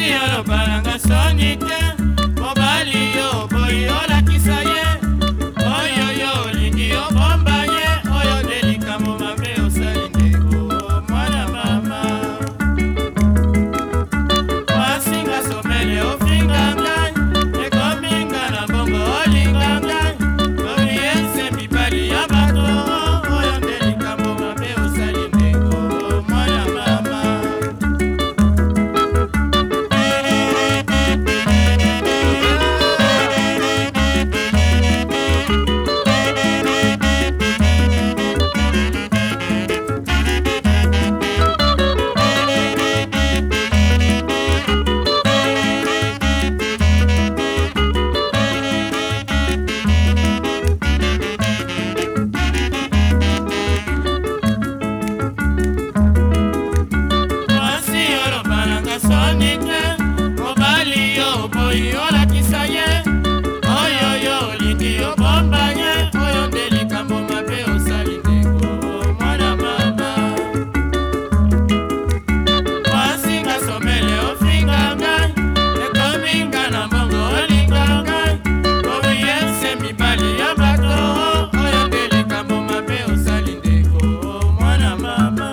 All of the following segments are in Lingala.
olobananga soni te mobali yo boyi olakisa ye oyoyo olingi obomba ye oyo nde likambo mabe osali ndeko mwana mama wasinga somele ofinga ngai ekominga na bongo olinga ngai omiyense mibali ya bato oyo nde likambo mabe osali ndeko mwana mama soni te mobali yo boyi olakisa ye oyoyo olingi obomba ye oyo nde likambo mabe osali ndeko mwana mama wasinga somele ofinga ngai ekominga na mbongo olinga ngai omiyense mibali ya bato oyo nde likambo mabe osali ndeko mwana mama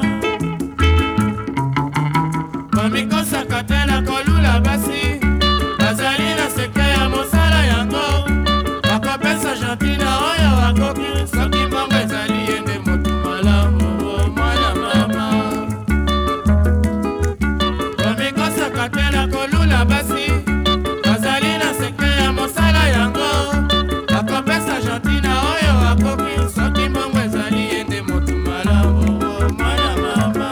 komikosaka te na kolula basi bazali na seke ya mosala yango bakopesa gentina oyo akoki soki mbongo ezali ye nde motu malamu mwana mama komikosaka te na kolula basi bazali na seke ya mosala yango bakopesa gentina oyo akoki soki mbongo ezali ye nde motu malamu mwana mama